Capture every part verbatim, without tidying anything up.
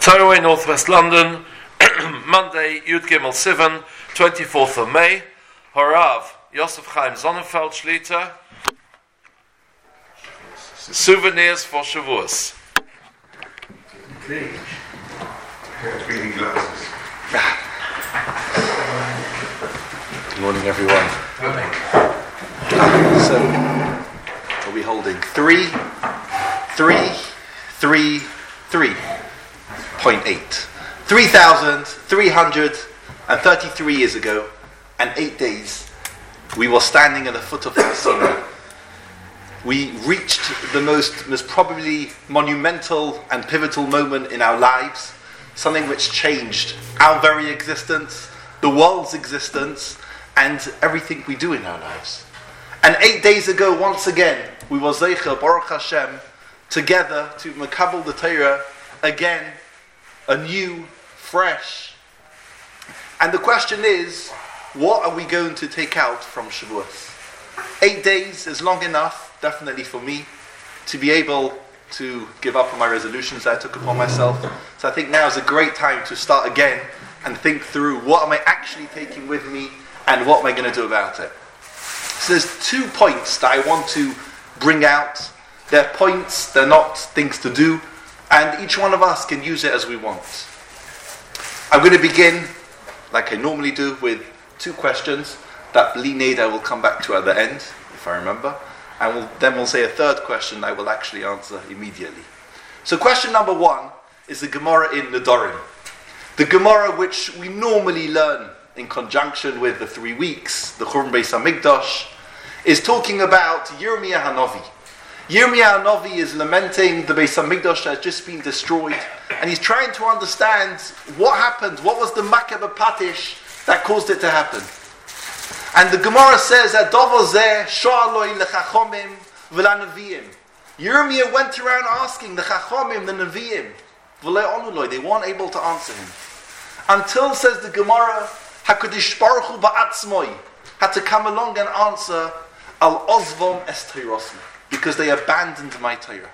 Torah, Northwest London, Monday, Yud Gimel Sivan, twenty-fourth of May. Harav, Yosef Chaim Sonnenfeld Shlita. Souvenirs for Shavuos. Reading glasses. Good morning, everyone. So, what are we holding? Three, three, three, three point eight. Three thousand three hundred and thirty-three years ago, and eight days, we were standing at the foot of Har Sinai. We reached the most, most probably monumental and pivotal moment in our lives, something which changed our very existence, the world's existence, and everything we do in our lives. And eight days ago, once again, we were Zeicha, Baruch Hashem, together to Makabel the Torah, again, anew, fresh. And the question is, what are we going to take out from Shavuos? Eight days is long enough, definitely for me, to be able to give up on my resolutions that I took upon myself. So I think now is a great time to start again and think through what am I actually taking with me and what am I going to do about it. So there's two points that I want to bring out. They're points, they're not things to do, and each one of us can use it as we want. I'm going to begin, like I normally do, with two questions that Bli Neda will come back to at the end, if I remember. And we'll, then we'll say a third question I will actually answer immediately. So question number one is the Gemara in Nedarim. The Gemara which we normally learn in conjunction with the three weeks, the Churban Beis Hamikdash, is talking about Yirmiyah Hanavi. Yirmiyah Hanavi is lamenting the Beis Hamikdash that has just been destroyed, and he's trying to understand what happened, what was the Makkah B'Patish that caused it to happen. And the Gemara says that Dovo Zeh Sho'aloi L'Chachomim V'Lanaviyim. Yirmiyah went around asking the Chachomim, the Nevi'im, V'Lei Onuloi, they weren't able to answer him. Until, says the Gemara, HaKadosh Baruch Hu Ba'atzmoi had to come along and answer Al Ozvom Es Teirosmi, because they abandoned my Torah.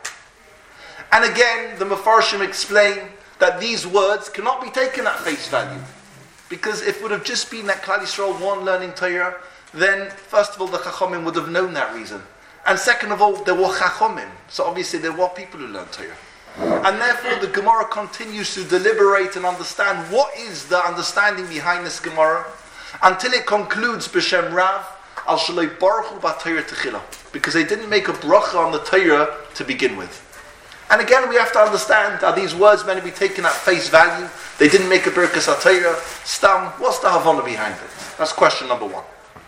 And again, the Mefarshim explain that these words cannot be taken at face value. Because if it would have just been that Klal Yisrael weren't learning Torah, then first of all the Chachomim would have known that reason. And second of all, there were Chachomim. So obviously there were people who learned Torah. And therefore the Gemara continues to deliberate and understand what is the understanding behind this Gemara, until it concludes B'Shem Rav, Al Shaloi Baruch Hu B'Torah Techila. Because they didn't make a bracha on the Torah to begin with. And again, we have to understand, are these words meant to be taken at face value? They didn't make a Birkas HaTorah. Stam, what's the Havana behind it? That's question number one.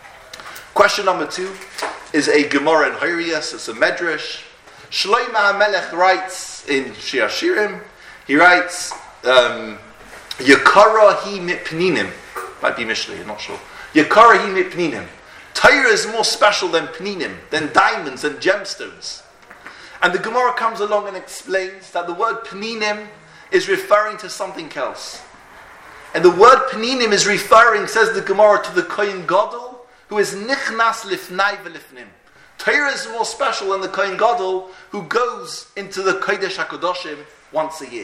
Question number two is a Gemara in Horius, it's a Medrash. Shlomo HaMelech writes in Shir Hashirim, he writes, um, Yakara hi mipninim. Might be Mishlei, I'm not sure. Yakara hi mipninim. Torah is more special than pninim, than diamonds and gemstones. And the Gemara comes along and explains that the word pninim is referring to something else. And the word pninim is referring, says the Gemara, to the Kohen Gadol, who is nichnas lifnai v'lifnim. Torah is more special than the Kohen Gadol, who goes into the Kodesh HaKadoshim once a year.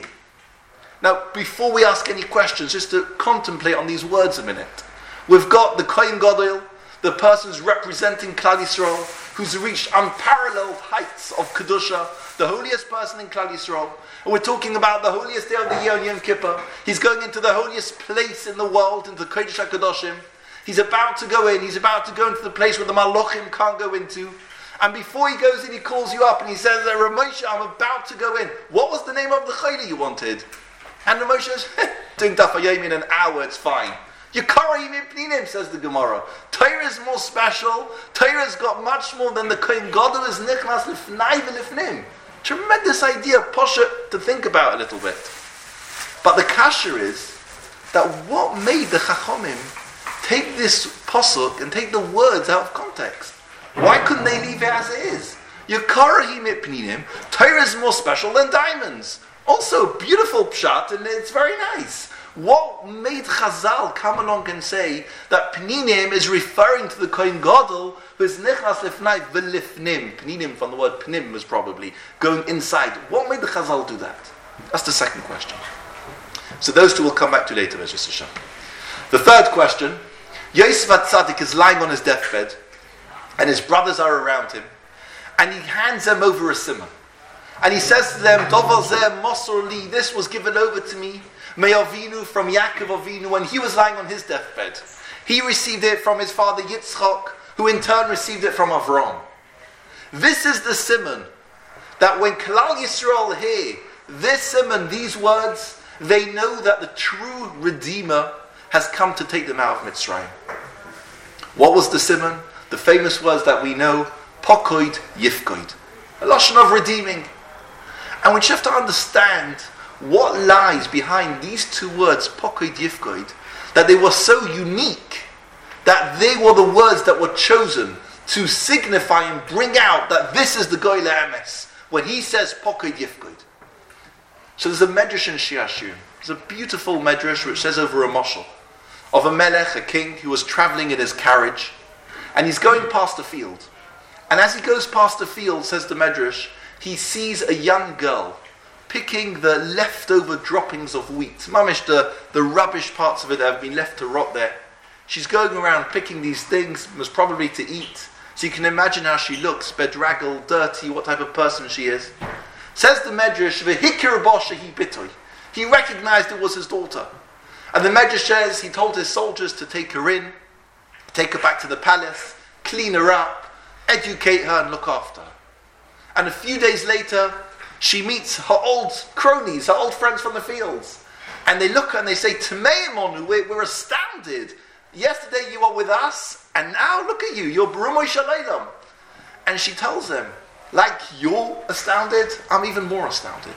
Now, before we ask any questions, just to contemplate on these words a minute. We've got the Kohen Gadol, the person who's representing Klal Yisrael, who's reached unparalleled heights of Kedusha, the holiest person in Klal Yisrael. And we're talking about the holiest day of the year on Yom Kippur. He's going into the holiest place in the world, into the Kodesh HaKadoshim. He's about to go in, he's about to go into the place where the Malachim can't go into. And before he goes in, he calls you up and he says, Ramosha, I'm about to go in. What was the name of the chayla you wanted? And Ramosha says, doing Daf Yomi in an hour, it's fine. Yikarim Ipninim, says the Gemara. Torah is more special. Torah's got much more than the Kohen Gadol is nichnas lifnai v'lifnim. Tremendous idea, posha, to think about a little bit. But the kasher is that what made the Chachomim take this pasuk and take the words out of context? Why couldn't they leave it as it is? Yikarim Ipninim. Torah is more special than diamonds. Also, beautiful pshat, and it's very nice. What made Chazal come along and say that Pninim is referring to the Kohen Gadol, who is Nichnas Lifnai V'Lifnim? Pninim from the word Pnim was probably going inside. What made the Chazal do that? That's the second question. So those two will come back to later, Bezras Hashem. The third question, Yosef HaTzadik is lying on his deathbed, and his brothers are around him, and he hands them over a simon. And he says to them, Dovar zeh mosor li, this was given over to me, me Avinu, from Yaakov Avinu, when he was lying on his deathbed. He received it from his father Yitzchak, who in turn received it from Avram. This is the simon, that when Klal Yisrael hear this simon, these words, they know that the true Redeemer has come to take them out of Mitzrayim. What was the simon? The famous words that we know, Pokoid Yifkoid, a lashon of redeeming. And we just have to understand what lies behind these two words, Pokoid Yifkoid, that they were so unique, that they were the words that were chosen to signify and bring out that this is the Goy Le'emes, when he says Pokoid Yifkoid. So there's a medrash in Shiashim. There's a beautiful medrash which says over a moshel of a melech, a king, who was traveling in his carriage, and he's going past a field. And as he goes past the field, says the medrash, he sees a young girl picking the leftover droppings of wheat. Mamish, the, the rubbish parts of it that have been left to rot there. She's going around picking these things, most probably to eat. So you can imagine how she looks, bedraggled, dirty, what type of person she is. Says the medrash, v'hikir bosha hi bitoy. He recognized it was his daughter. And the medrash says he told his soldiers to take her in, take her back to the palace, clean her up, educate her and look after her. And a few days later, she meets her old cronies, her old friends from the fields. And they look and they say, Tameimonu, we're, we're astounded. Yesterday you were with us, and now look at you, you're Barumoy Shalaylam. And she tells them, like you're astounded, I'm even more astounded.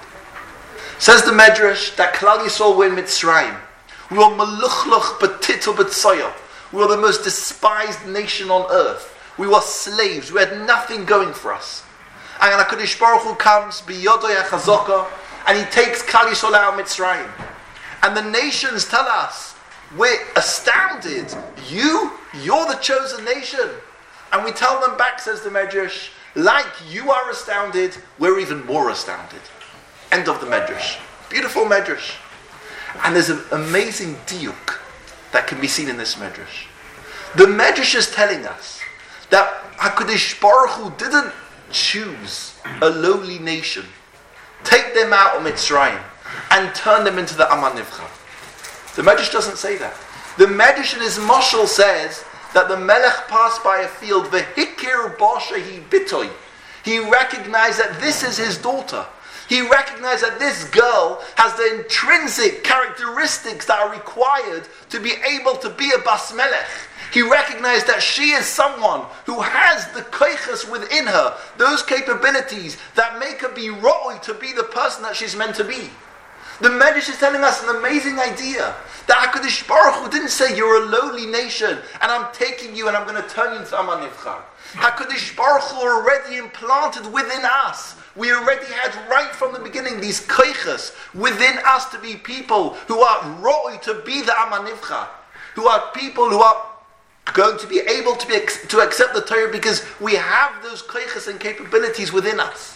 Says the Medrash that Klal Yisrael were in Mitzrayim. We were Meluchluch B'titu B'tsoyo. We were the most despised nation on earth. We were slaves. We had nothing going for us. And HaKadosh Baruch Hu comes, B'yodoy HaChazaka, and he takes Klal Yisrael out of Mitzrayim. And the nations tell us, we're astounded. You, you're the chosen nation. And we tell them back, says the Medrash, like you are astounded, we're even more astounded. End of the Medrash. Beautiful Medrash. And there's an amazing diuk that can be seen in this Medrash. The Medrash is telling us that HaKadosh Baruch Hu didn't choose a lowly nation, take them out of Mitzrayim, and turn them into the Am HaNivchar. The Medrash doesn't say that. The Medrash in his Moshel says that the Melech passed by a field, v'hikir bosha hi bitoy. He recognized that this is his daughter. He recognized that this girl has the intrinsic characteristics that are required to be able to be a Bas Melech. He recognized that she is someone who has the koiches within her, those capabilities that make her be roi to be the person that she's meant to be. The Medrash is telling us an amazing idea. That HaKadosh Baruch Hu didn't say, you're a lowly nation, and I'm taking you and I'm going to turn you into Am HaNivchar. HaKadosh Baruch Hu already implanted within us. We already had right from the beginning these koiches within us to be people who are roi to be the Am HaNivchar, who are people who are going to be able to be to accept the Torah because we have those koiches and capabilities within us.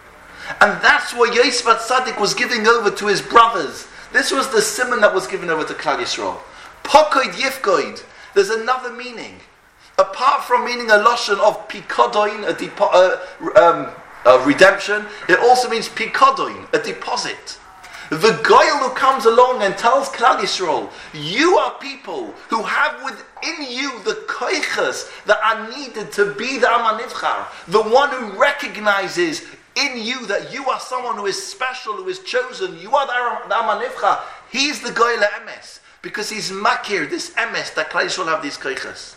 And that's what Yosef HaTzadik was giving over to his brothers. This was the simon that was given over to Klal Yisrael. Pokoid Yifkoid. There's another meaning. Apart from meaning a lashon of pikodoin, a, depo- uh, um, a redemption, it also means pikodoin, a deposit. The goyal who comes along and tells Klal Yisrael, you are people who have within you the koiches that are needed to be the Am HaNivchar, the one who recognizes in you that you are someone who is special, who is chosen. You are the Am HaNivchar. He's the Goy Le'emes, because he's makir, this emes, that Klal Yisrael have these koiches.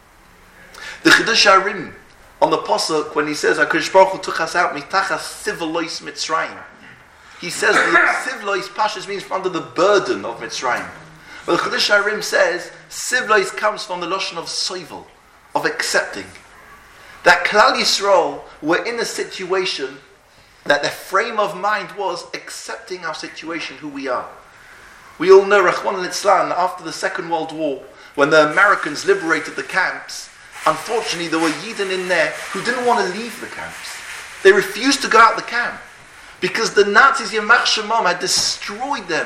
The Chiddush Harim on the Pasuk, when he says, HaKadosh Baruch Hu took us out, mitachas sivlois Mitzrayim. He says the sivlois pashas means under the burden of Mitzrayim. But the Chiddush Harim says, sivlois comes from the lashon of soivel, of accepting. That Klal Yisrael were in a situation that their frame of mind was accepting our situation, who we are. We all know, Rachmana litzlan, after the Second World War, when the Americans liberated the camps, unfortunately there were Yidden in there who didn't want to leave the camps. They refused to go out the camp because the Nazis, Yamach Shemam, had destroyed them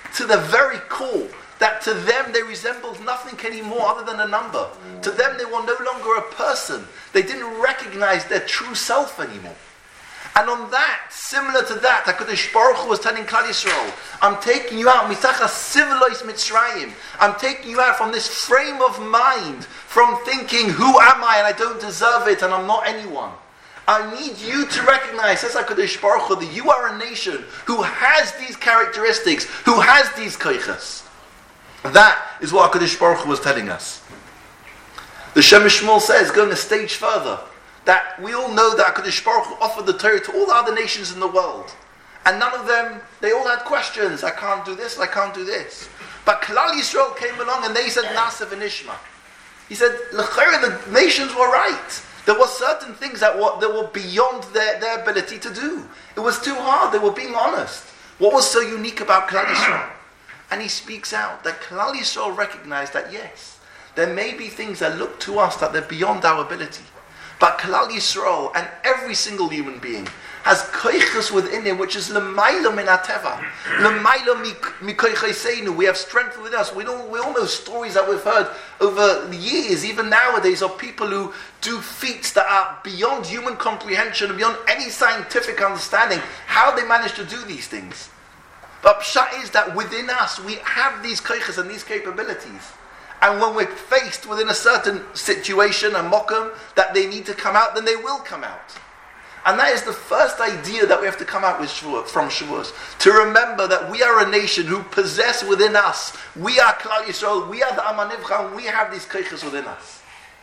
to the very core, that to them they resembled nothing anymore other than a number. To them they were no longer a person. They didn't recognize their true self anymore. And on that, similar to that, HaKadosh Baruch Hu was telling Klal Yisrael, I'm taking you out, mitachas civilized Mitzrayim. I'm taking you out from this frame of mind, from thinking, who am I and I don't deserve it and I'm not anyone. I need you to recognize, says HaKadosh Baruch Hu, that you are a nation who has these characteristics, who has these koiches. That is what HaKadosh Baruch Hu was telling us. The Shem Shmuel says, going a stage further, that we all know that HaKadosh Baruch Hu offered the Torah to all the other nations in the world. And none of them, they all had questions. I can't do this, I can't do this. But Klal Yisrael came along and they said, Nasa v'nishma. He said, L'chayr, the nations were right. There were certain things that were, that were beyond their, their ability to do. It was too hard, they were being honest. What was so unique about Klal Yisrael? And he speaks out that Klal Yisrael recognized that yes, there may be things that look to us that they're beyond our ability. But Klal Yisrael and every single human being has koiches within him, which is l'mayla min hateva, l'mayla mi koicheseinu. We have strength within us. We don't. We all know stories that we've heard over the years, even nowadays, of people who do feats that are beyond human comprehension, beyond any scientific understanding. How they manage to do these things. But pshat is that within us we have these koiches and these capabilities. And when we're faced within a certain situation, a mokum, that they need to come out, then they will come out. And that is the first idea that we have to come out with Shavuot, from Shavuot. To remember that we are a nation who possess within us, we are Klal Yisrael, we are the Am HaNivcha, we have these koiches within us.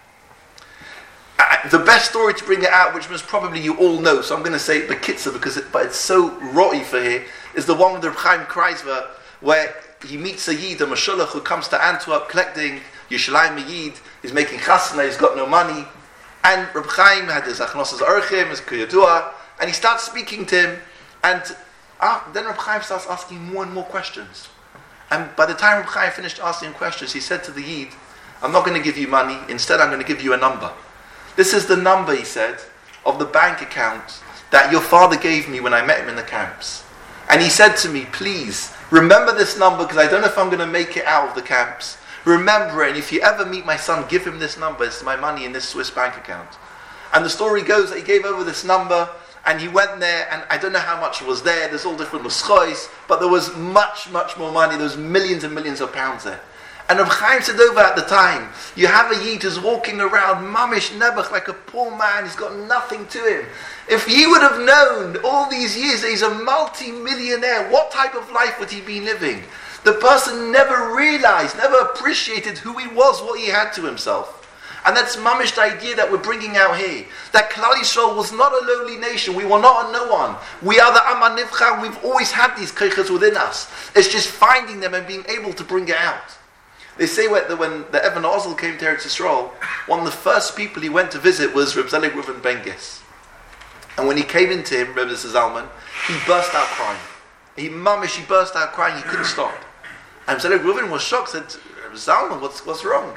Uh, the best story to bring it out, which most probably you all know, so I'm going to say it Bekitza, because it, but it's so rotten for here, is the one with the Reb Chaim Kreisler, where he meets a Yid, a Mashulach, who comes to Antwerp collecting Yerushalayim Yid. He's making chasna, he's got no money. And Reb Chaim had his Achnosas Orchim, his Kuyadua, and he starts speaking to him. And uh, then Reb Chaim starts asking more and more questions. And by the time Reb Chaim finished asking questions, he said to the Yid, I'm not going to give you money, instead I'm going to give you a number. This is the number, he said, of the bank account that your father gave me when I met him in the camps. And he said to me, please, remember this number, because I don't know if I'm going to make it out of the camps. Remember it, and if you ever meet my son, give him this number. It's my money in this Swiss bank account. And the story goes that he gave over this number, and he went there, and I don't know how much was there. There's all different nuschos, but there was much, much more money. There was millions and millions of pounds there. And Reb Chaim said over at the time, you have a Yid who's walking around, mamish nebuch, like a poor man, he's got nothing to him. If he would have known all these years that he's a multi-millionaire, what type of life would he be living? The person never realized, never appreciated who he was, what he had to himself. And that's mamish the idea that we're bringing out here. That Klal Yisrael was not a lowly nation. We were not a no one. We are the Am HaNivcha. We've always had these koiches within us. It's just finding them and being able to bring it out. They say when the Evan Ozel came to Eretz Yisrael, one of the first people he went to visit was Reb Zelig Reuven Bengis. And when he came into him, Reb Zalman, he burst out crying. He mamish, he burst out crying, he couldn't stop. And Zelig Reuven was shocked, said, Reb Zalman, what's, what's wrong?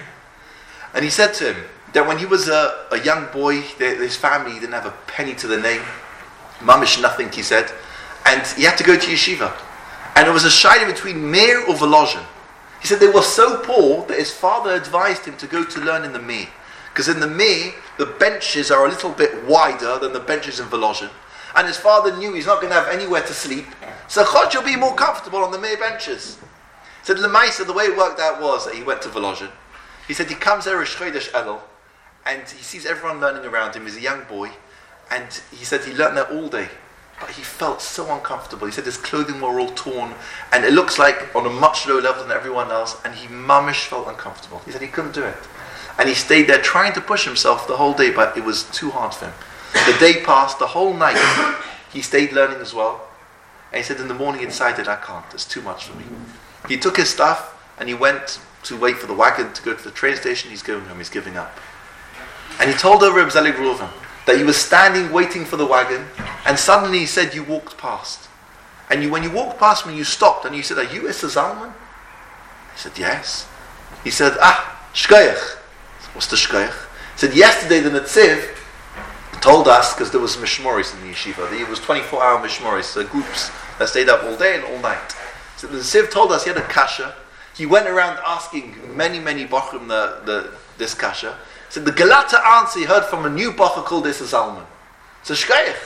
And he said to him that when he was a, a young boy, his family didn't have a penny to the name. Mamish nothing, he said. And he had to go to yeshiva. And it was a shayla between Meir or Volozhin. He said they were so poor that his father advised him to go to learn in the Meir. Because in the Meir, the benches are a little bit wider than the benches in Volozhin. And his father knew he's not going to have anywhere to sleep. So Chod, you'll be more comfortable on the Meir benches. He said, Lemaisa, the way it worked out was that he went to Volozhin. He said he comes there Rosh Chodesh Elul, and he sees everyone learning around him. He's a young boy, and he said he learned there all day. But he felt so uncomfortable. He said his clothing were all torn, and it looks like on a much lower level than everyone else, and he mamish felt uncomfortable. He said he couldn't do it. And he stayed there trying to push himself the whole day, but it was too hard for him. The day passed, the whole night, he stayed learning as well. And he said in the morning he decided, I can't, it's too much for me. He took his stuff, and he went to wait for the wagon to go to the train station. He's going home, he's giving up. And he told over Reb Zelig Reuven that he was standing waiting for the wagon, and suddenly he said, you walked past. And you, when you walked past me, you stopped, and you said, are you Issa Zalman? He said, yes. He said, ah, shkoyach. What's the shkoyach? He said, yesterday the Netziv told us, because there was mishmoris in the yeshiva, it was twenty-four hour mishmoris, uh, groups that stayed up all day and all night. So the Siv told us he had a kasha. He went around asking many, many Bochum the, the, this kasha. So the Galata answer he heard from a new Bocher called Missus Zalman. So Shkoyach.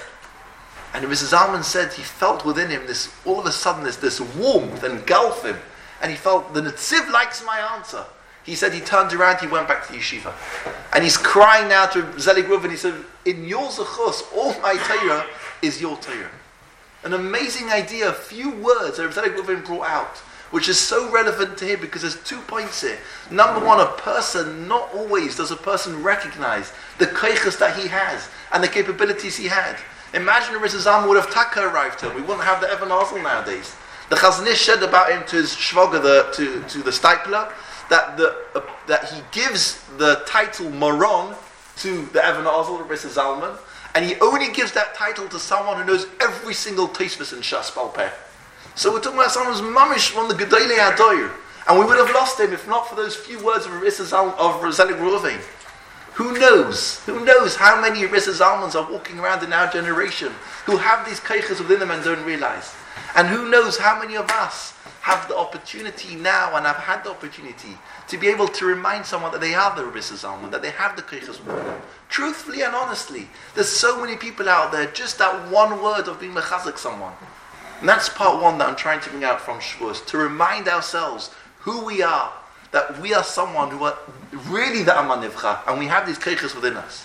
And Missus Zalman said he felt within him this, all of a sudden, this, this warmth engulf him. And he felt, the Netziv likes my answer. He said he turned around, he went back to the yeshiva. And he's crying now to Zelig Reuven, he said, in your zechus, all my Torah is your Torah. An amazing idea, a few words that Zelig Reuven brought out, which is so relevant to him because there's two points here. Number one, a person, not always does a person recognize the keiches that he has and the capabilities he had. Imagine if Missus Zalman would have taka arrived to him. We wouldn't have the Evan Hazel nowadays. The Chazon Ish said about him to his shvoga, the, to, to the Steipler, that the uh, that he gives the title Moron to the Evan Hazel, Missus Zalman, and he only gives that title to someone who knows every single Tosfos in Shas Bal Peh. So we're talking about someone who's mamish from the Gedolei Hadoyer, and we would have lost him if not for those few words of Missus Zalman, of Zelig Reuven. Who knows? Who knows how many Missus Zalmans are walking around in our generation who have these keiches within them and don't realize? And who knows how many of us have the opportunity now and have had the opportunity to be able to remind someone that they are the Missus Zalman, that they have the keiches within them. Truthfully and honestly, there's so many people out there, just that one word of being mechazik someone. And that's part one that I'm trying to bring out from Shavuos, to remind ourselves who we are, that we are someone who are really the Aman Nivcha, and we have these keiches within us.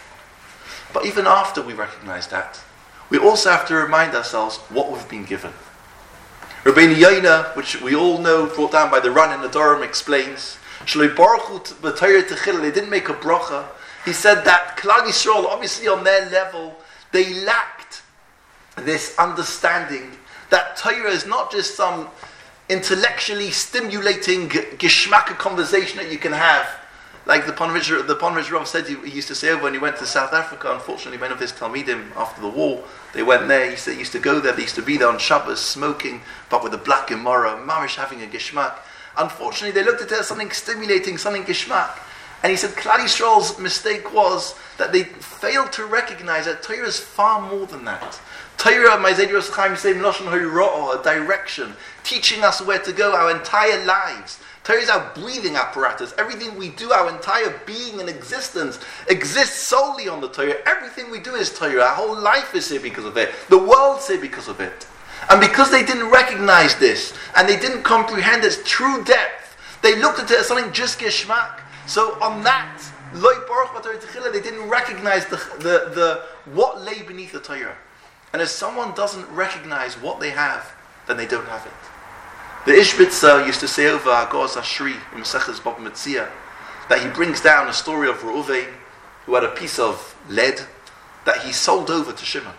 But even after we recognize that, we also have to remind ourselves what we've been given. Rabbeinu Yoina, which we all know, brought down by the Ran in the Durham, explains, Shloi Baruch Hu B'Torah Techila, they didn't make a bracha. He said that Klal Yisrael, obviously on their level, they lacked this understanding that Torah is not just some intellectually stimulating geschmacka conversation that you can have. Like the Ponevezher, the Ponevezher Rav said he, he used to say over when he went to South Africa, unfortunately many of his Talmidim after the war, they went there, he said he used to go there, they used to be there on Shabbos smoking, but with a black Gemara, Marish having a geschmack. Unfortunately they looked at it as something stimulating, something geschmack. And he said Klal Yisrael's mistake was that they failed to recognize that Torah is far more than that. Torah, my Zaydi Rosh Chaim say, Mloshen Hoyra'ah, a direction, teaching us where to go our entire lives. Torah is our breathing apparatus. Everything we do, our entire being and existence, exists solely on the Torah. Everything we do is Torah. Our whole life is here because of it. The world's here because of it. And because they didn't recognize this, and they didn't comprehend its true depth, they looked at it as something just geschmack. So on that, Loi Baruch B'Torah Techila, they didn't recognize the, the, the what lay beneath the Torah. And if someone doesn't recognize what they have, then they don't have it. The Ishbitzer used to say over Agos Ashri in Maseches Bava Metzia that he brings down a story of Reuven who had a piece of lead that he sold over to Shimon.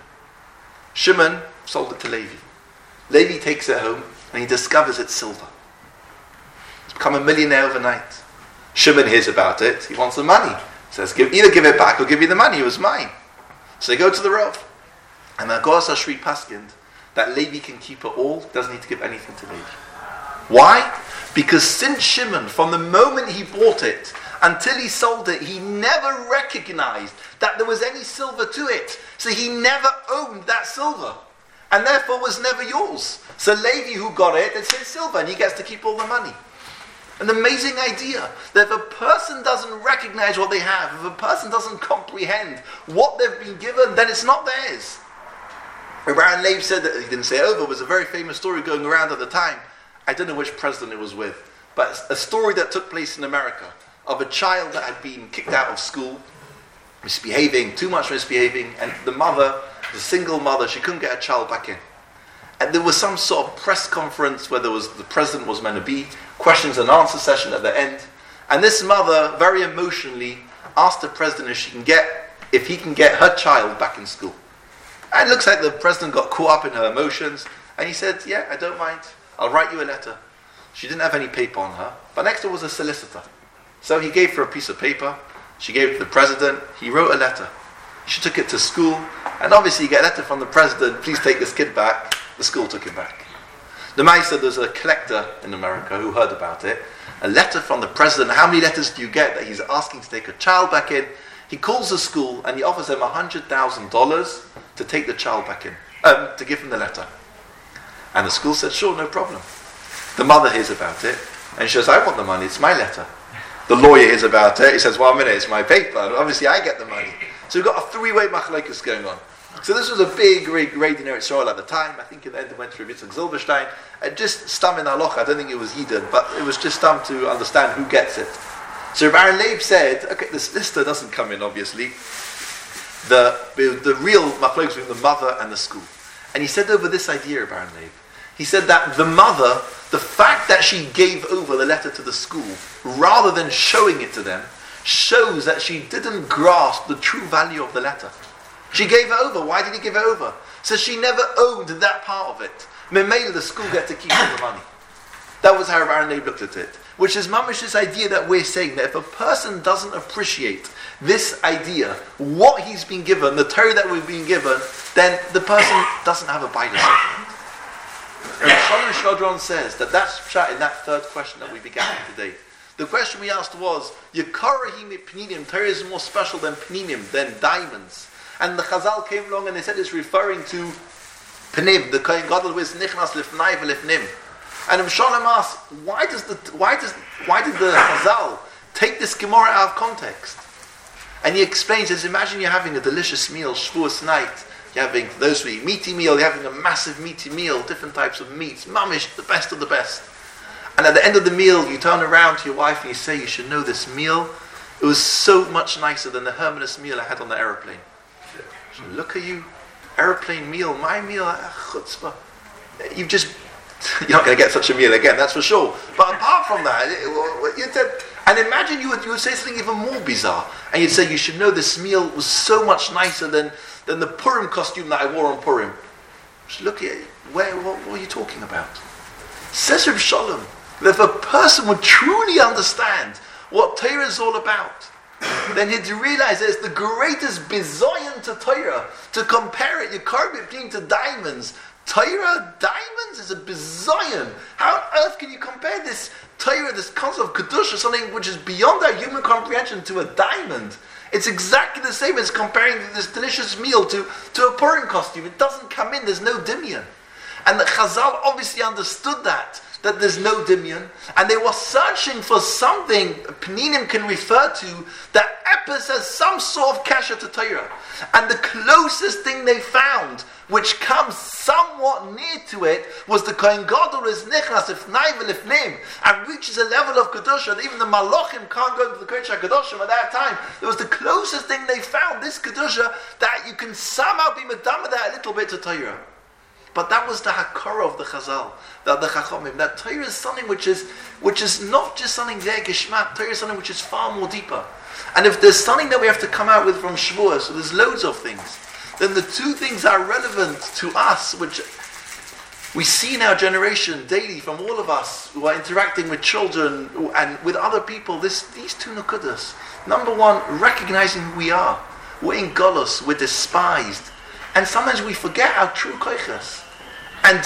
Shimon sold it to Levi. Levi takes it home and he discovers it's silver. He's become a millionaire overnight. Shimon hears about it. He wants the money. He says, give, either give it back or give me the money. It was mine. So they go to the Rav. And Agos Ashri paskind that Levi can keep it all, doesn't need to give anything to Levi. Why? Because since Shimon, from the moment he bought it until he sold it, he never recognized that there was any silver to it. So he never owned that silver. And therefore was never yours. So Levi, who got it, it says silver, and he gets to keep all the money. An amazing idea that if a person doesn't recognize what they have, if a person doesn't comprehend what they've been given, then it's not theirs. Aaron Leib said that, he didn't say it over, it was a very famous story going around at the time. I don't know which president it was with, but a story that took place in America of a child that had been kicked out of school, misbehaving, too much misbehaving, and the mother, the single mother, she couldn't get a child back in. And there was some sort of press conference where there was the president was meant to be, questions and answer session at the end, and this mother very emotionally asked the president if she can get, if he can get her child back in school. And it looks like the president got caught up in her emotions, and he said, yeah, I don't mind. I'll write you a letter. She didn't have any paper on her, but next to her was a solicitor. So he gave her a piece of paper, she gave it to the president, he wrote a letter. She took it to school, and obviously you get a letter from the president, please take this kid back. The school took him back. The man said there's a collector in America who heard about it, a letter from the president, how many letters do you get that he's asking to take a child back in? He calls the school and he offers them one hundred thousand dollars to take the child back in, um, to give him the letter. And the school said, sure, no problem. The mother hears about it, and she says, I want the money, it's my letter. The lawyer hears about it, he says, one minute, it's my paper, obviously I get the money. So we've got a three-way machlokes going on. So this was a big raid in Eretz Yisrael at the time. I think in the end it went through Yitzchak Zilberstein. And just stam in halacha, I don't think it was Yidden, but it was just stam to understand who gets it. So Baron Leib said, okay, this lister doesn't come in, obviously. The, the real machlokes between the mother and the school. And he said over this idea, Baron Leib, he said that the mother, the fact that she gave over the letter to the school, rather than showing it to them, shows that she didn't grasp the true value of the letter. She gave it over. Why did he give it over? So she never owned that part of it. Memela, the school get to keep all the money. That was how Baron Leib looked at it. Which is mamish this idea that we're saying that if a person doesn't appreciate this idea, what he's been given, the Torah that we've been given, then the person doesn't have a bailus over it. And Shalom Shadron says that that's shot in that third question that we began with today. The question we asked was, Yekarahim Pninim, Torah is more special than Pninim, than diamonds. And the Chazal came along and they said it's referring to Pnim, the Kohen Gadol who is Nichnas Lifnai V'Lifnim. And Shalom asked, why does the why does why did the Chazal take this Gemara out of context? And he explains, as imagine you're having a delicious meal, Shavuos night. You're having, for those who eat meaty meal, you're having a massive meaty meal, different types of meats, mamish, the best of the best. And at the end of the meal, you turn around to your wife and you say, you should know this meal, it was so much nicer than the Hermanus meal I had on the aeroplane. So look at you, aeroplane meal, my meal, ah, chutzpah. You've just, you're not going to get such a meal again, that's for sure. But apart from that, it, you said, and imagine you would, you would say something even more bizarre. And you'd say, you should know this meal was so much nicer than, than the Purim costume that I wore on Purim. Just look at it, where, what, what are you talking about? Says Reb Shalom, that if a person would truly understand what Torah is all about, then he'd realize that it's the greatest bizoyon to Torah. To compare it, you carve it between to diamonds. Torah, diamonds is a bizoyon. How on earth can you compare this Torah, this concept of Kedusha, something which is beyond our human comprehension, to a diamond? It's exactly the same as comparing this delicious meal to, to a Purim costume. It doesn't come in, there's no dimyon. And the Chazal obviously understood that, that there's no dimyon, and they were searching for something Pninim can refer to that Epis has some sort of kasha to Torah. And the closest thing they found, which comes somewhat near to it, was the Kohen Gadol is nichnas ifnai v'lifnim, and reaches a level of kedusha that even the Malachim can't go into the Kodesh HaKadoshim at that time. It was the closest thing they found, this kedusha, that you can somehow be medama that a little bit to Torah. But that was the hakara of the Chazal, the, the Chachamim. That Torah is something which is which is not just something there geshmak. Torah is something which is far more deeper. And if there's something that we have to come out with from Shavuos, so there's loads of things, then the two things that are relevant to us, which we see in our generation daily from all of us who are interacting with children and with other people, this, these two nukudas. Number one, recognizing who we are. We're in Golos, we're despised. And sometimes we forget our true koiches. And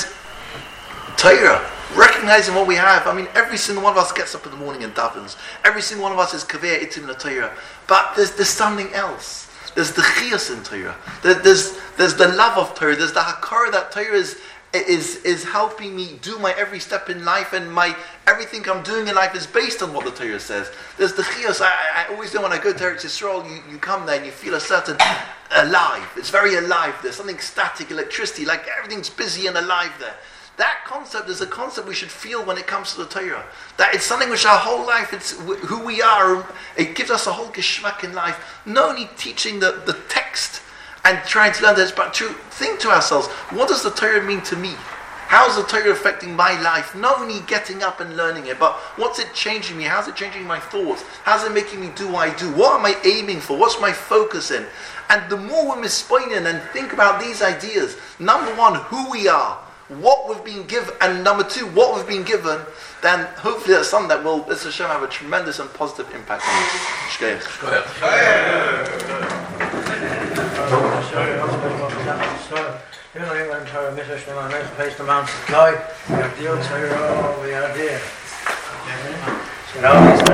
Torah, recognizing what we have. I mean, every single one of us gets up in the morning and davens. Every single one of us is kaveh itim la Torah. But there's, there's something else. There's the chiyas in Torah. There, there's, there's the love of Torah. There's the hakara that Torah is, is, is helping me do my every step in life, and my everything I'm doing in life is based on what the Torah says. There's the chiyas. I, I always do when I go to Eretz Yisrael, you, you come there and you feel a certain alive. It's very alive. There's something static, electricity, like everything's busy and alive there. That concept is a concept we should feel when it comes to the Torah. That it's something which our whole life, it's who we are. It gives us a whole geschmack in life. Not only teaching the, the text and trying to learn this, but to think to ourselves, what does the Torah mean to me? How is the Torah affecting my life? Not only getting up and learning it, but what's it changing me? How's it changing my thoughts? How's it making me do what I do? What am I aiming for? What's my focus in? And the more we're mispoining and think about these ideas, number one, who we are, what we've been given, and number two, what we've been given, then hopefully that's something that will, let's Hashem, have a tremendous and positive impact on us. Shkoyach. Shkoyach.